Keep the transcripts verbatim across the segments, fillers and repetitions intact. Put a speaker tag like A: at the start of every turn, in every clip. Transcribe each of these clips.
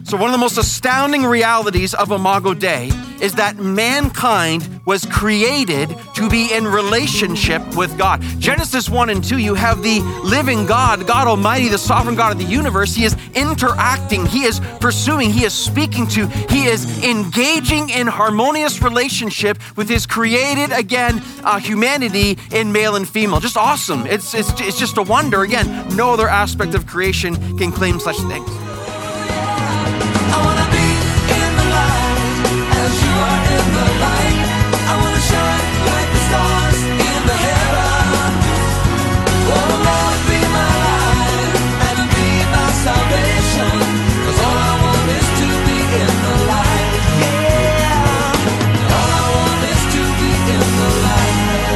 A: So one of the most astounding realities of Imago Dei is that mankind was created to be in relationship with God. Genesis one and two, you have the living God, God Almighty, the sovereign God of the universe. He is interacting, he is pursuing, he is speaking to, he is engaging in harmonious relationship with his created, again, uh, humanity in male and female. Just awesome. It's, it's, it's just a wonder. Again, no other aspect of creation can claim such things.
B: I wanna be in the light as you are in the light. I wanna shine like the stars in the heavens. Oh Lord, be my light and be my salvation. 'Cause all I want is to be in the light. Yeah. All I want is to be in the light.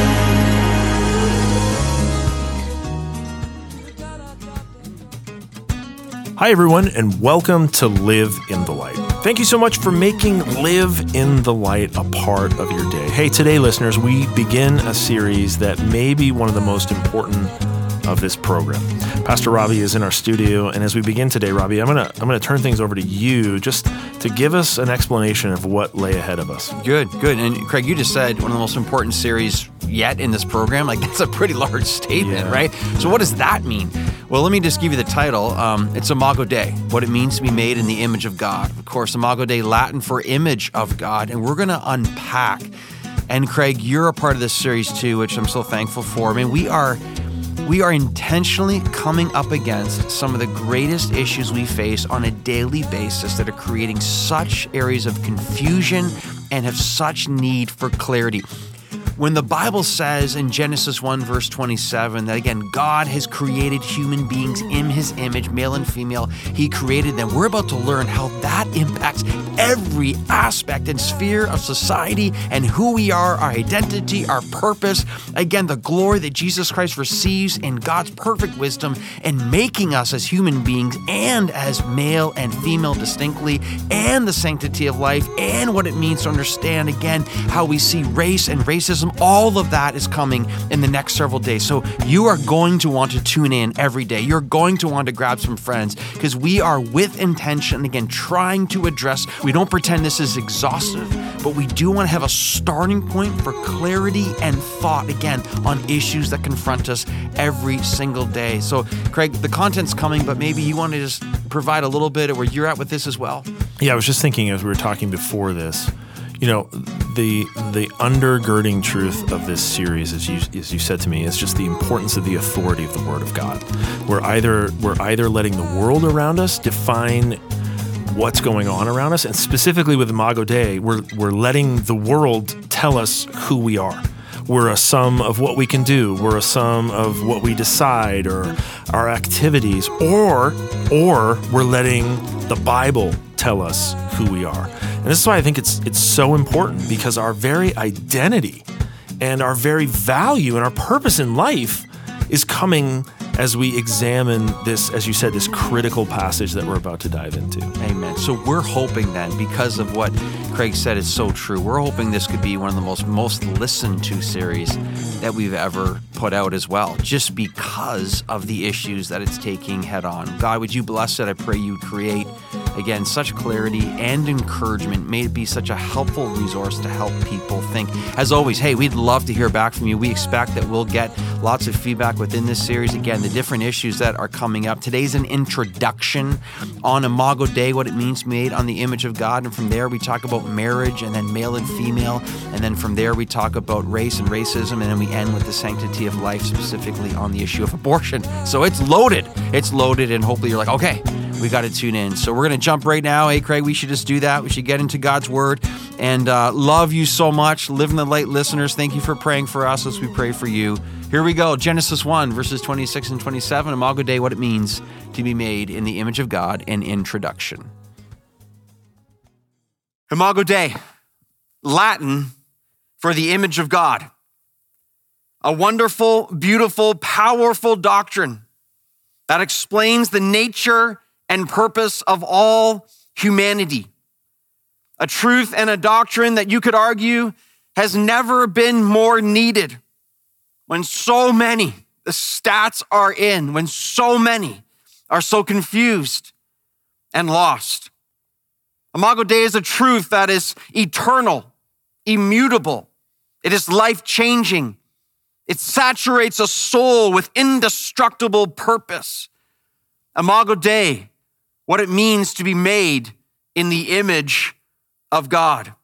C: Hi, everyone, and welcome to Live in the Light. Thank you so much for making Live in the Light a part of your day. Hey, today, listeners, we begin a series that may be one of the most important of this program. Pastor Robbie is in our studio, and as we begin today, Robbie, I'm gonna I'm gonna turn things over to you just to give us an explanation of what lay ahead of us.
A: Good, good. And Craig, you just said one of the most important series yet in this program. Like, that's a pretty large statement,
C: Yeah.
A: right? So what does that mean? Well, let me just give you the title. Um, it's Imago Dei, what it means to be made in the image of God. Of course, Imago Dei, Latin for image of God, and we're going to unpack. And Craig, you're a part of this series too, which I'm so thankful for. I mean, we are we are intentionally coming up against some of the greatest issues we face on a daily basis that are creating such areas of confusion and have such need for clarity. When the Bible says in Genesis one, verse twenty-seven, that again, God has created human beings in his image, male and female, he created them. We're about to learn how that impacts every aspect and sphere of society and who we are, our identity, our purpose. Again, the glory that Jesus Christ receives in God's perfect wisdom and making us as human beings and as male and female distinctly, and the sanctity of life and what it means to understand, again, how we see race and racism. All of that is coming in the next several days. So you are going to want to tune in every day. You're going to want to grab some friends because we are with intention, again, trying to address, we don't pretend this is exhaustive, but we do want to have a starting point for clarity and thought, again, on issues that confront us every single day. So Craig, the content's coming, but maybe you want to just provide a little bit of where you're at with this as well.
C: Yeah, I was just thinking as we were talking before this, you know, the the undergirding truth of this series, as you as you said to me, is just the importance of the authority of the Word of God. We're either we're either letting the world around us define what's going on around us, and specifically with Imago Dei, we're we're letting the world tell us who we are. We're a sum of what we can do. We're a sum of what we decide or our activities, or or we're letting the Bible tell us who we are. And this is why I think it's it's so important, because our very identity and our very value and our purpose in life is coming as we examine this, as you said, this critical passage that we're about to dive into.
A: Amen. So we're hoping then, because of what Craig said is so true, we're hoping this could be one of the most most listened to series that we've ever put out as well, just because of the issues that it's taking head on. God, would you bless it? I pray you create, again, such clarity and encouragement. May it be such a helpful resource to help people think. As always, hey, we'd love to hear back from you. We expect that we'll get lots of feedback within this series. Again, the different issues that are coming up. Today's an introduction on Imago Dei, what it means made on the image of God. And from there, we talk about marriage and then male and female. And then from there, we talk about race and racism. And then we end with the sanctity of life, specifically on the issue of abortion. So it's loaded. It's loaded. And hopefully you're like, okay, we got to tune in. So we're going to jump right now. Hey, Craig, we should just do that. We should get into God's word. And uh, love you so much. Live in the Light listeners, thank you for praying for us as we pray for you. Here we go. Genesis one, verses twenty-six and twenty-seven. Imago Dei, what it means to be made in the image of God, an introduction. Imago Dei, Latin for the image of God. A wonderful, beautiful, powerful doctrine that explains the nature and purpose of all humanity. A truth and a doctrine that you could argue has never been more needed when so many, the stats are in, when so many are so confused and lost. Imago Dei is a truth that is eternal, immutable. It is life-changing. It saturates a soul with indestructible purpose. Imago Dei, what it means to be made in the image of God.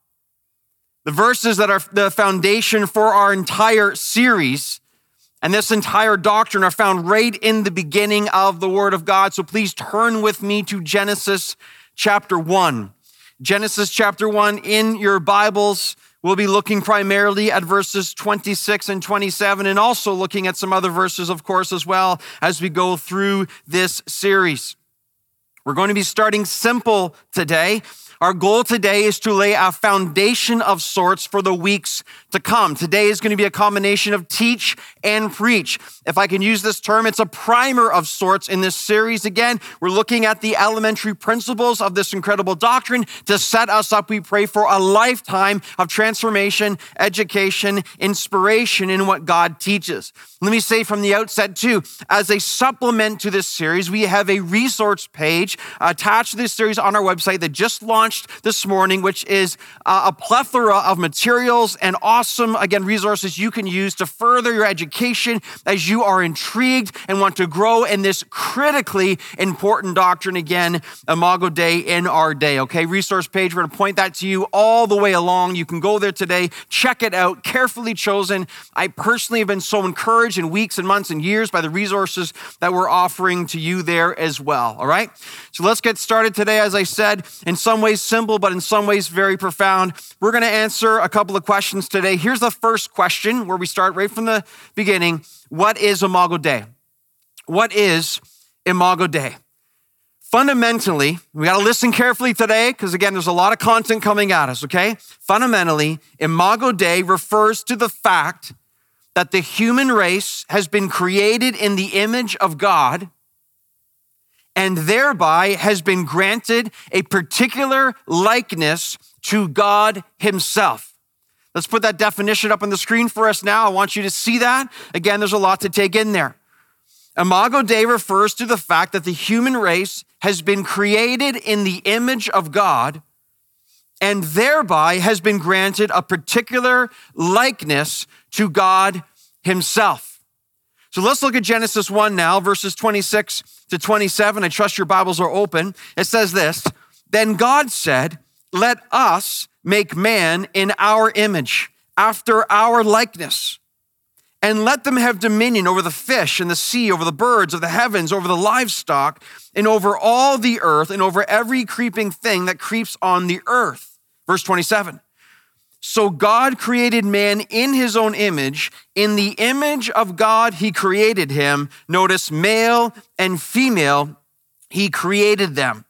A: The verses that are the foundation for our entire series and this entire doctrine are found right in the beginning of the Word of God. So please turn with me to Genesis chapter one. Genesis chapter one in your Bibles. We'll be looking primarily at verses twenty-six and twenty-seven and also looking at some other verses, of course, as well as we go through this series. We're going to be starting simple today. Our goal today is to lay a foundation of sorts for the weeks to come. Today is going to be a combination of teach and preach. If I can use this term, it's a primer of sorts in this series. Again, we're looking at the elementary principles of this incredible doctrine to set us up, we pray, for a lifetime of transformation, education, inspiration in what God teaches. Let me say from the outset too, as a supplement to this series, we have a resource page attached to this series on our website that just launched this morning, which is a plethora of materials and awesome, again, resources you can use to further your education as you are intrigued and want to grow in this critically important doctrine, again, Imago Dei in our day, okay? Resource page, we're going to point that to you all the way along. You can go there today, check it out, carefully chosen. I personally have been so encouraged in weeks and months and years by the resources that we're offering to you there as well, all right? So let's get started today. As I said, in some ways simple, but in some ways very profound. We're going to answer a couple of questions today. Here's the first question where we start right from the beginning. What is Imago Dei? What is Imago Dei? Fundamentally, we got to listen carefully today because, again, there's a lot of content coming at us, okay? Fundamentally, Imago Dei refers to the fact that the human race has been created in the image of God and thereby has been granted a particular likeness to God himself. Let's put that definition up on the screen for us now. I want you to see that. Again, there's a lot to take in there. Imago Dei refers to the fact that the human race has been created in the image of God and thereby has been granted a particular likeness to God himself. So let's look at Genesis one now, verses twenty-six to twenty-seven. I trust your Bibles are open. It says this, "Then God said, 'Let us make man in our image, after our likeness, and let them have dominion over the fish and the sea, over the birds of the heavens, over the livestock, and over all the earth, and over every creeping thing that creeps on the earth.'" Verse twenty-seven. "So God created man in his own image. In the image of God, he created him." Notice, male and female, he created them.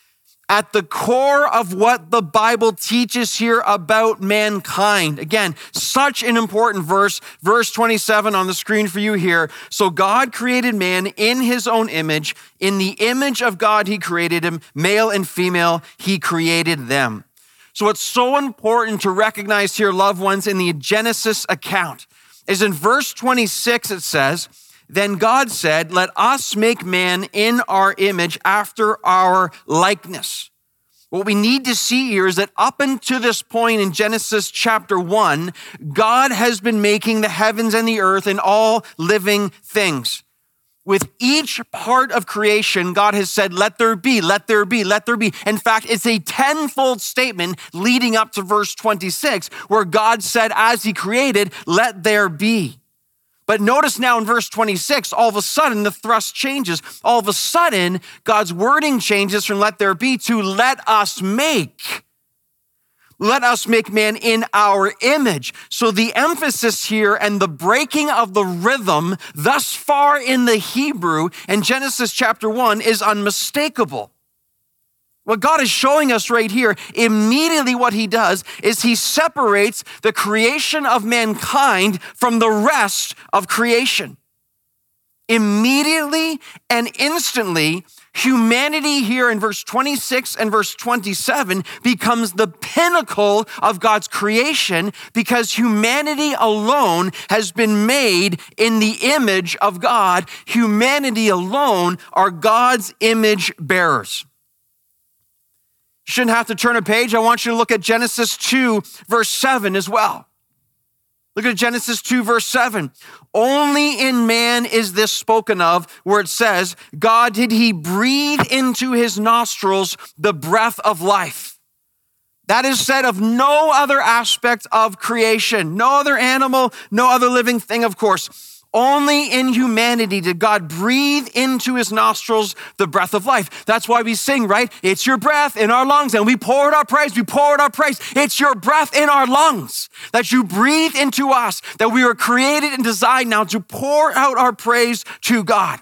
A: At the core of what the Bible teaches here about mankind. Again, such an important verse. Verse twenty-seven on the screen for you here. "So God created man in his own image. In the image of God, he created him. Male and female, he created them." So what's so important to recognize here, loved ones, in the Genesis account is in verse twenty-six, it says, "Then God said, 'Let us make man in our image after our likeness.'" What we need to see here is that up until this point in Genesis chapter one, God has been making the heavens and the earth and all living things. With each part of creation, God has said, let there be, let there be, let there be. In fact, it's a tenfold statement leading up to verse twenty-six, where God said, as he created, let there be. But notice now in verse twenty-six, all of a sudden the thrust changes. All of a sudden, God's wording changes from let there be to let us make. Let us make man in our image. So the emphasis here and the breaking of the rhythm thus far in the Hebrew in Genesis chapter one is unmistakable. What God is showing us right here, immediately what he does is he separates the creation of mankind from the rest of creation. Immediately and instantly, humanity here in verse twenty-six and verse twenty-seven becomes the pinnacle of God's creation because humanity alone has been made in the image of God. Humanity alone are God's image bearers. shouldn't have to turn a page. I want you to look at Genesis two, verse seven as well. Look at Genesis two, verse seven. Only in man is this spoken of, where it says, God did he breathe into his nostrils the breath of life. That is said of no other aspect of creation, no other animal, no other living thing, of course. Only in humanity did God breathe into his nostrils the breath of life. That's why we sing, right? It's your breath in our lungs, and we pour out our praise, we pour out our praise. It's your breath in our lungs that you breathe into us, that we were created and designed now to pour out our praise to God.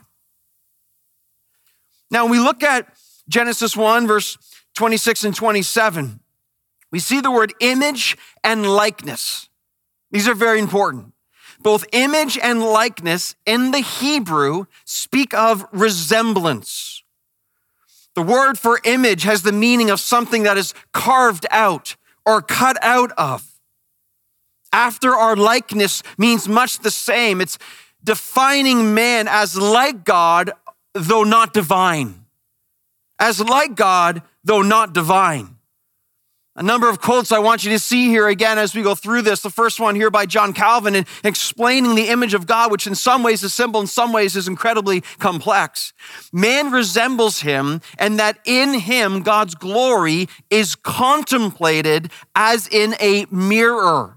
A: Now, when we look at Genesis one, verse twenty-six and twenty-seven, we see the word image and likeness. These are very important. Both image and likeness in the Hebrew speak of resemblance. The word for image has the meaning of something that is carved out or cut out of. After our likeness means much the same. It's defining man as like God, though not divine. As like God, though not divine. A number of quotes I want you to see here again as we go through this. The first one here by John Calvin in explaining the image of God, which in some ways is simple, in some ways is incredibly complex. Man resembles him, and that in him God's glory is contemplated as in a mirror.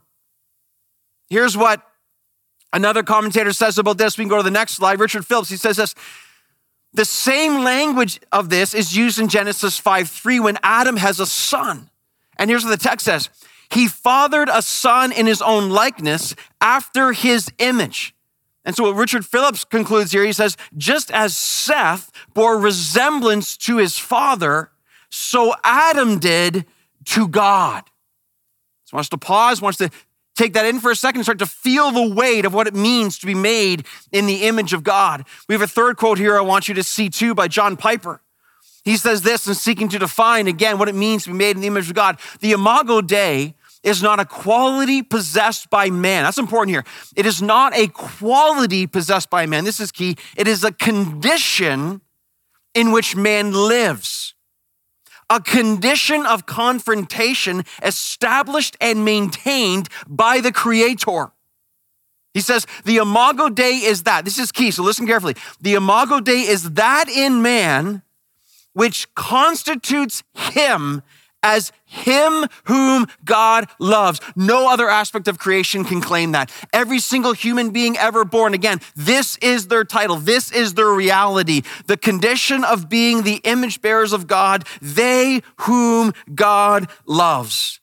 A: Here's what another commentator says about this. We can go to the next slide. Richard Phillips, he says this. The same language of this is used in Genesis five three when Adam has a son. And here's what the text says. He fathered a son in his own likeness after his image. And so what Richard Phillips concludes here, he says, just as Seth bore resemblance to his father, so Adam did to God. So wants to pause, wants to take that in for a second and start to feel the weight of what it means to be made in the image of God. We have a third quote here I want you to see too by John Piper. He says this in seeking to define, again, what it means to be made in the image of God. The Imago Dei is not a quality possessed by man. That's important here. It is not a quality possessed by man. This is key. It is a condition in which man lives. A condition of confrontation established and maintained by the Creator. He says the Imago Dei is that. This is key, so listen carefully. The Imago Dei is that in man which constitutes him as him whom God loves. No other aspect of creation can claim that. Every single human being ever born, again, this is their title. This is their reality. The condition of being the image bearers of God, they whom God loves.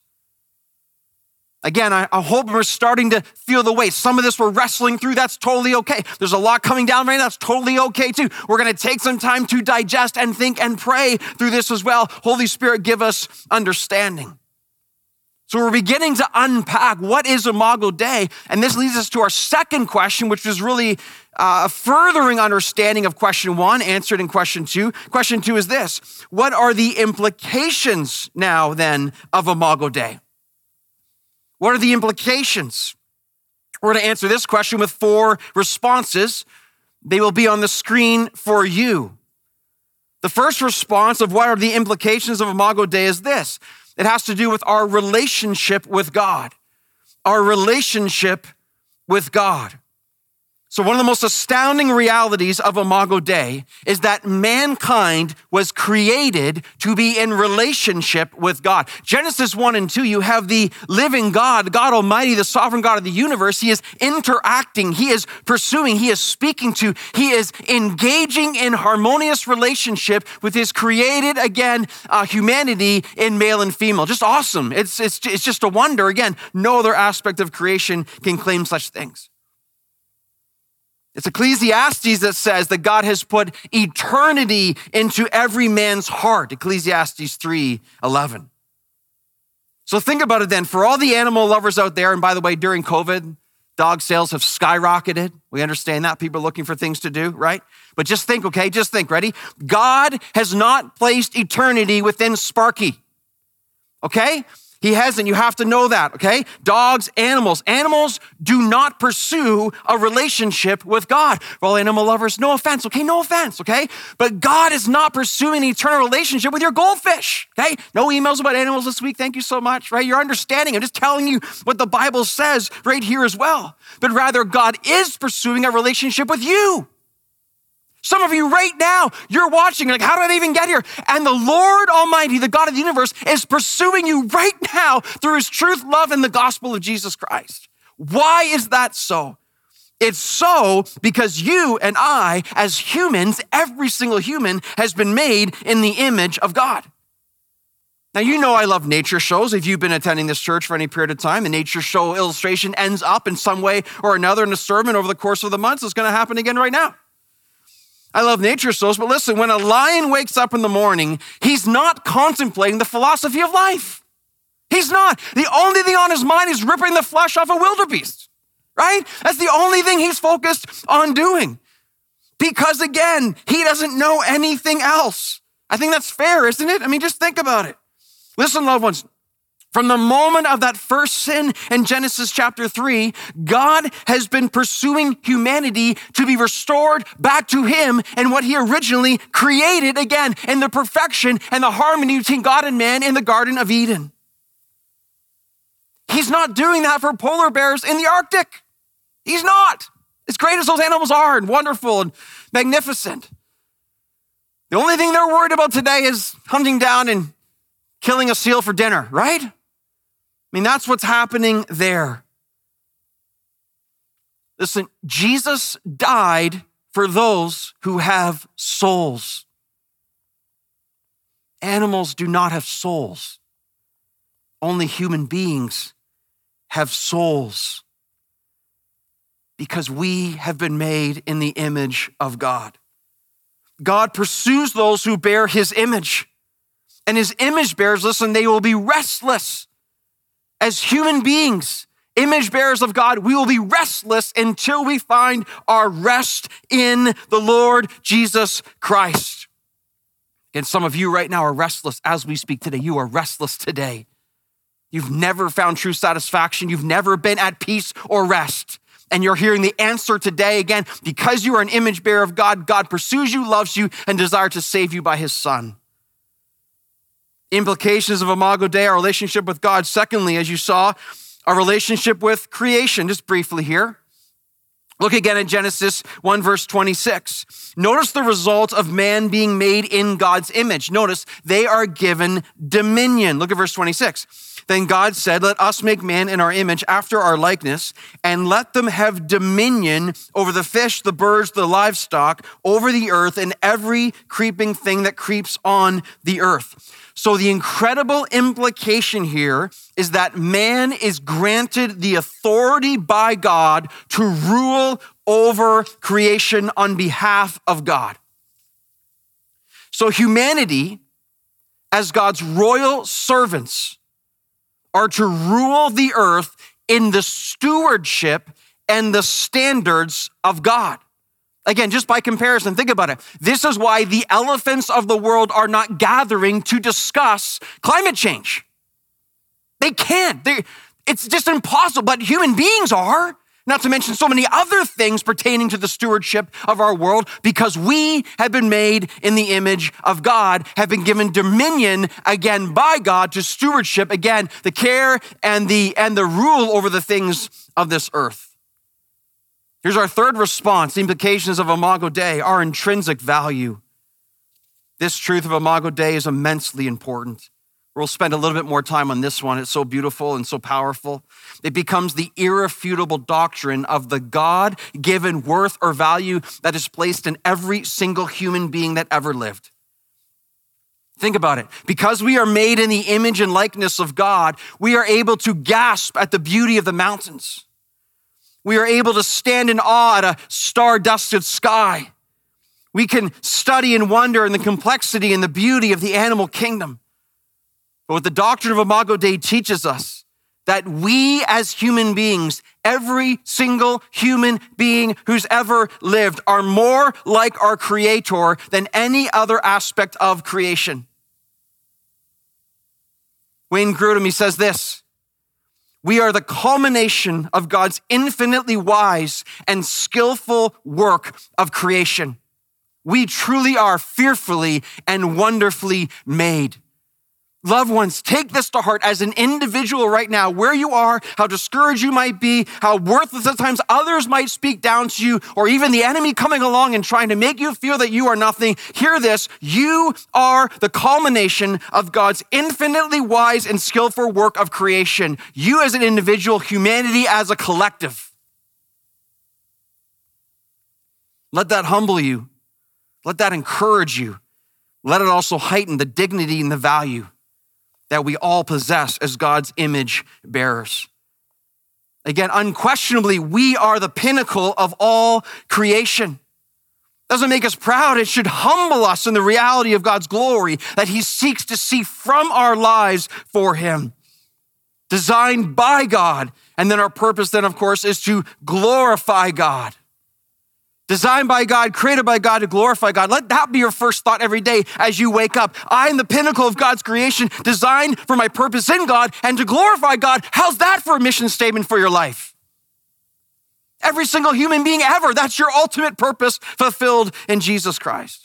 A: Again, I, I hope we're starting to feel the weight. Some of this we're wrestling through. That's totally okay. There's a lot coming down right now. That's totally okay too. We're going to take some time to digest and think and pray through this as well. Holy Spirit, give us understanding. So we're beginning to unpack what is Imago Dei. And this leads us to our second question, which is really uh, a furthering understanding of question one, answered in question two. Question two is this. What are the implications now then of Imago Dei? What are the implications? We're going to answer this question with four responses. They will be on the screen for you. The first response of what are the implications of Imago Dei is this. It has to do with our relationship with God. Our relationship with God. So one of the most astounding realities of Imago Dei is that mankind was created to be in relationship with God. Genesis one and two, you have the living God, God Almighty, the sovereign God of the universe. He is interacting, he is pursuing, he is speaking to, he is engaging in harmonious relationship with his created, again, uh, humanity in male and female. Just awesome. It's, it's, it's just a wonder. Again, no other aspect of creation can claim such things. It's Ecclesiastes that says that God has put eternity into every man's heart. Ecclesiastes three eleven. So think about it then. For all the animal lovers out there, and by the way, during COVID, dog sales have skyrocketed. We understand that. People are looking for things to do, right? But just think, okay? Just think, ready? God has not placed eternity within Sparky, okay? He hasn't. You have to know that, okay? Dogs, animals. Animals do not pursue a relationship with God. For all animal lovers, no offense, okay? No offense, okay? But God is not pursuing an eternal relationship with your goldfish, okay? No emails about animals this week. Thank you so much, right? You're understanding. I'm just telling you what the Bible says right here as well. But rather, God is pursuing a relationship with you. Some of you right now, you're watching, you're like, how did I even get here? And the Lord Almighty, the God of the universe, is pursuing you right now through his truth, love, and the gospel of Jesus Christ. Why is that so? It's so because you and I, as humans, every single human has been made in the image of God. Now, you know I love nature shows. If you've been attending this church for any period of time, the nature show illustration ends up in some way or another in a sermon over the course of the months. It's going to happen again right now. I love nature shows, but listen, when a lion wakes up in the morning, he's not contemplating the philosophy of life. He's not. The only thing on his mind is ripping the flesh off a wildebeest, right? That's the only thing he's focused on doing. Because again, he doesn't know anything else. I think that's fair, isn't it? I mean, just think about it. Listen, loved ones. From the moment of that first sin in Genesis chapter three, God has been pursuing humanity to be restored back to him and what he originally created again in the perfection and the harmony between God and man in the Garden of Eden. He's not doing that for polar bears in the Arctic. He's not. As great as those animals are and wonderful and magnificent. The only thing they're worried about today is hunting down and killing a seal for dinner, right? I mean, that's what's happening there. Listen, Jesus died for those who have souls. Animals do not have souls. Only human beings have souls because we have been made in the image of God. God pursues those who bear his image. And his image bearers, listen, they will be restless. As human beings, image bearers of God, we will be restless until we find our rest in the Lord Jesus Christ. And some of you right now are restless as we speak today. You are restless today. You've never found true satisfaction. You've never been at peace or rest. And you're hearing the answer today again. Because you are an image bearer of God, God pursues you, loves you, and desires to save you by his Son. Implications of Imago Dei, our relationship with God. Secondly, as you saw, our relationship with creation. Just briefly here. Look again at Genesis one, verse twenty-six. Notice the result of man being made in God's image. Notice they are given dominion. Look at verse twenty-six. Then God said, let us make man in our image after our likeness, and let them have dominion over the fish, the birds, the livestock, over the earth, and every creeping thing that creeps on the earth. So the incredible implication here is that man is granted the authority by God to rule over creation on behalf of God. So humanity, as God's royal servants, are to rule the earth in the stewardship and the standards of God. Again, just by comparison, think about it. This is why the elephants of the world are not gathering to discuss climate change. They can't. They're, it's just impossible, but human beings are. Not to mention so many other things pertaining to the stewardship of our world, because we have been made in the image of God, have been given dominion again by God to stewardship, again, the care and the, and the rule over the things of this earth. Here's our third response, the implications of Imago Dei, our intrinsic value. This truth of Imago Dei is immensely important. We'll spend a little bit more time on this one. It's so beautiful and so powerful. It becomes the irrefutable doctrine of the God-given worth or value that is placed in every single human being that ever lived. Think about it. Because we are made in the image and likeness of God, we are able to gasp at the beauty of the mountains. We are able to stand in awe at a star-dusted sky. We can study and wonder in the complexity and the beauty of the animal kingdom. But what the doctrine of Imago Dei teaches us, that we as human beings, every single human being who's ever lived, are more like our Creator than any other aspect of creation. Wayne Grudem, he says this: we are the culmination of God's infinitely wise and skillful work of creation. We truly are fearfully and wonderfully made. Loved ones, take this to heart as an individual right now, where you are, how discouraged you might be, how worthless at times others might speak down to you, or even the enemy coming along and trying to make you feel that you are nothing. Hear this: you are the culmination of God's infinitely wise and skillful work of creation. You as an individual, humanity as a collective. Let that humble you. Let that encourage you. Let it also heighten the dignity and the value that we all possess as God's image bearers. Again, unquestionably, we are the pinnacle of all creation. Doesn't make us proud. It should humble us in the reality of God's glory that he seeks to see from our lives for him. Designed by God. And then our purpose then, of course, is to glorify God. Designed by God, created by God to glorify God. Let that be your first thought every day as you wake up. I am the pinnacle of God's creation, designed for my purpose in God and to glorify God. How's that for a mission statement for your life? Every single human being ever, that's your ultimate purpose fulfilled in Jesus Christ.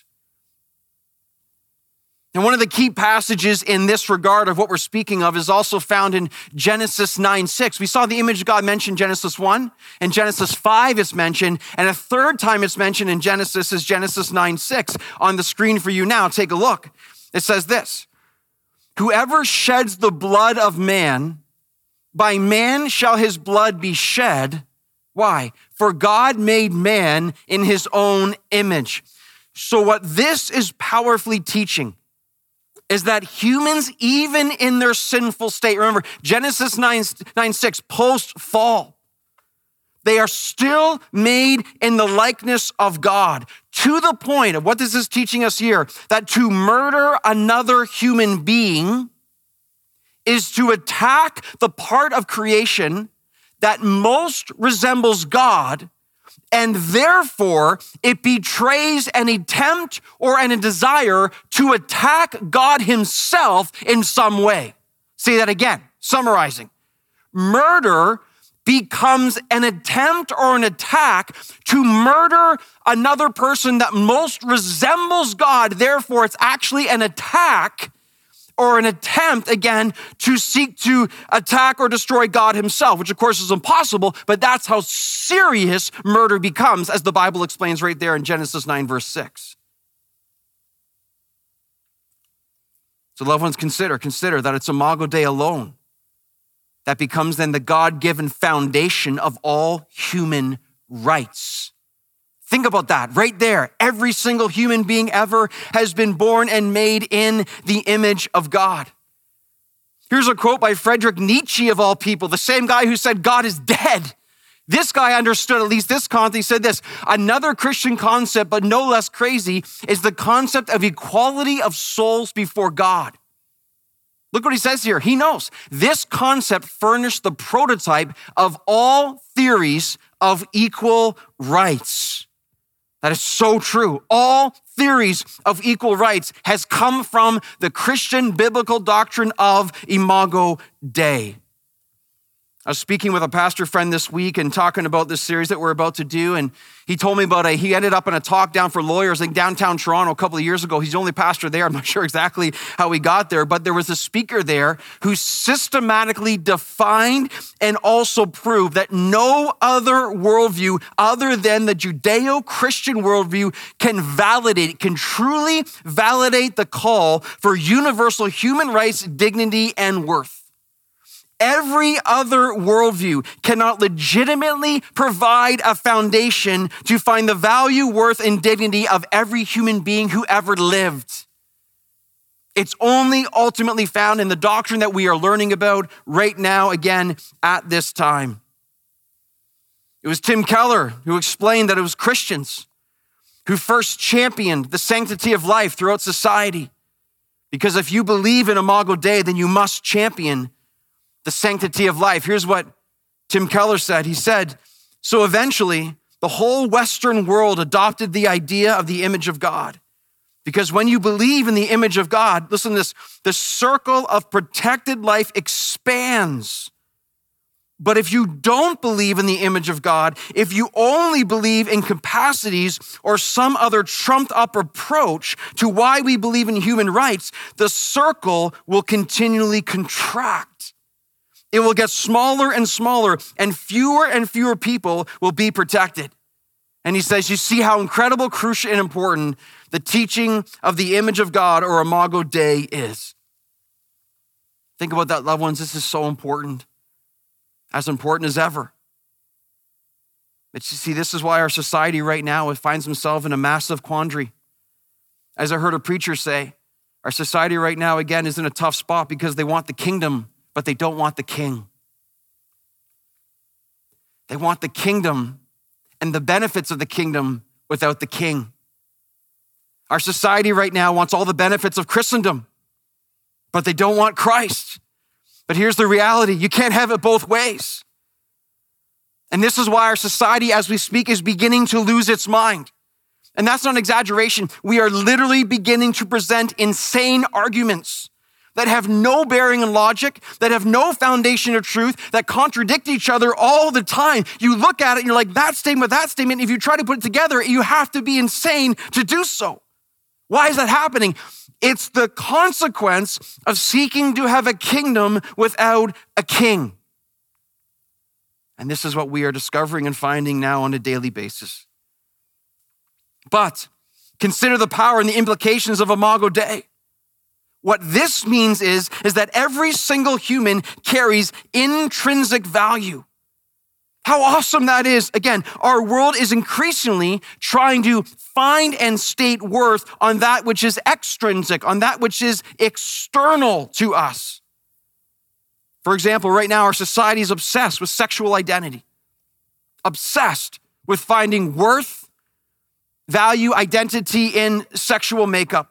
A: And one of the key passages in this regard of what we're speaking of is also found in Genesis nine six. We saw the image of God mentioned in Genesis one, and Genesis five is mentioned, and a third time it's mentioned in Genesis is Genesis nine six. On the screen for you now, take a look. It says this: whoever sheds the blood of man, by man shall his blood be shed. Why? For God made man in his own image. So what this is powerfully teaching is that humans, even in their sinful state, remember Genesis nine six, post-fall, they are still made in the likeness of God, to the point of what this is teaching us here, that to murder another human being is to attack the part of creation that most resembles God, and therefore it betrays an attempt or an, a desire to attack God himself in some way. Say that again, summarizing. Murder becomes an attempt or an attack to murder another person that most resembles God. Therefore, it's actually an attack or an attempt, again, to seek to attack or destroy God himself, which of course is impossible, but that's how serious murder becomes, as the Bible explains right there in Genesis nine, verse six. So loved ones, consider, consider that it's Imago Dei alone that becomes then the God-given foundation of all human rights. Think about that right there. Every single human being ever has been born and made in the image of God. Here's a quote by Friedrich Nietzsche, of all people, the same guy who said God is dead. This guy understood at least this concept. He said this: another Christian concept, but no less crazy, is the concept of equality of souls before God. Look what he says here. He knows this concept furnished the prototype of all theories of equal rights. That is so true. All theories of equal rights has come from the Christian biblical doctrine of Imago Dei. I was speaking with a pastor friend this week and talking about this series that we're about to do, and he told me about a, he ended up in a talk down for lawyers in downtown Toronto a couple of years ago. He's the only pastor there. I'm not sure exactly how he got there, but there was a speaker there who systematically defined and also proved that no other worldview other than the Judeo-Christian worldview can validate, can truly validate the call for universal human rights, dignity, and worth. Every other worldview cannot legitimately provide a foundation to find the value, worth, and dignity of every human being who ever lived. It's only ultimately found in the doctrine that we are learning about right now, again, at this time. It was Tim Keller who explained that it was Christians who first championed the sanctity of life throughout society. Because if you believe in Imago Dei, then you must champion the sanctity of life. Here's what Tim Keller said. He said, so eventually the whole Western world adopted the idea of the image of God. Because when you believe in the image of God, listen to this, the circle of protected life expands. But if you don't believe in the image of God, if you only believe in capacities or some other trumped up approach to why we believe in human rights, the circle will continually contract. It will get smaller and smaller, and fewer and fewer people will be protected. And he says, you see how incredible, crucial, and important the teaching of the image of God, or Imago Dei, is. Think about that, loved ones. This is so important. As important as ever. But you see, this is why our society right now finds himself in a massive quandary. As I heard a preacher say, our society right now, again, is in a tough spot because they want the kingdom, but they don't want the king. They want the kingdom and the benefits of the kingdom without the king. Our society right now wants all the benefits of Christendom, but they don't want Christ. But here's the reality. You can't have it both ways. And this is why our society, as we speak, is beginning to lose its mind. And that's not an exaggeration. We are literally beginning to present insane arguments that have no bearing in logic, that have no foundation of truth, that contradict each other all the time. You look at it and you're like, that statement, that statement. If you try to put it together, you have to be insane to do so. Why is that happening? It's the consequence of seeking to have a kingdom without a king. And this is what we are discovering and finding now on a daily basis. But consider the power and the implications of Imago Dei. What this means is, is that every single human carries intrinsic value. How awesome that is. Again, our world is increasingly trying to find and state worth on that which is extrinsic, on that which is external to us. For example, right now our society is obsessed with sexual identity, obsessed with finding worth, value, identity in sexual makeup.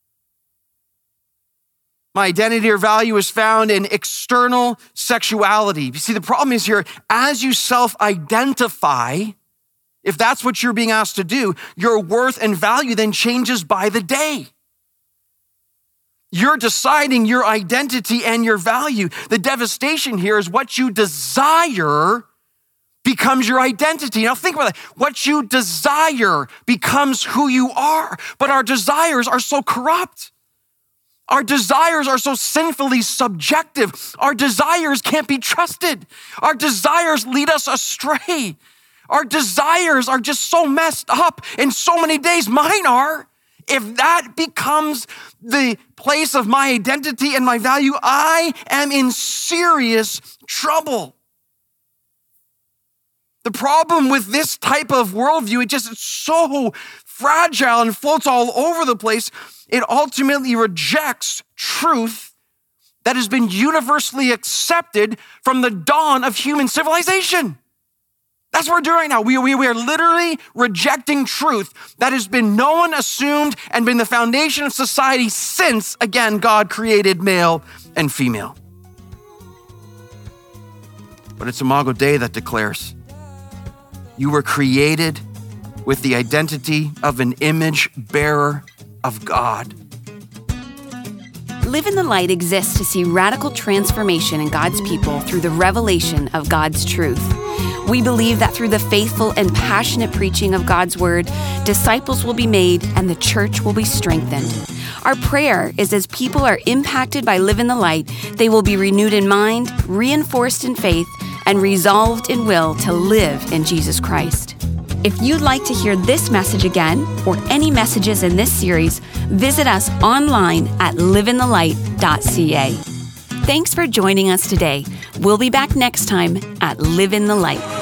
A: My identity or value is found in external sexuality. You see, the problem is here, as you self-identify, if that's what you're being asked to do, your worth and value then changes by the day. You're deciding your identity and your value. The devastation here is what you desire becomes your identity. Now think about that. What you desire becomes who you are, but our desires are so corrupt. Our desires are so sinfully subjective. Our desires can't be trusted. Our desires lead us astray. Our desires are just so messed up in so many days. Mine are. If that becomes the place of my identity and my value, I am in serious trouble. The problem with this type of worldview, it just it's so fragile and floats all over the place. It ultimately rejects truth that has been universally accepted from the dawn of human civilization. That's what we're doing now. We, we, we are literally rejecting truth that has been known, assumed, and been the foundation of society since, again, God created male and female. But it's Imago Dei that declares, you were created with the identity of an image bearer of God.
D: Live in the Light exists to see radical transformation in God's people through the revelation of God's truth. We believe that through the faithful and passionate preaching of God's word, disciples will be made and the church will be strengthened. Our prayer is as people are impacted by Live in the Light, they will be renewed in mind, reinforced in faith, and resolved in will to live in Jesus Christ. If you'd like to hear this message again, or any messages in this series, visit us online at live in the light dot c a. Thanks for joining us today. We'll be back next time at Live in the Light.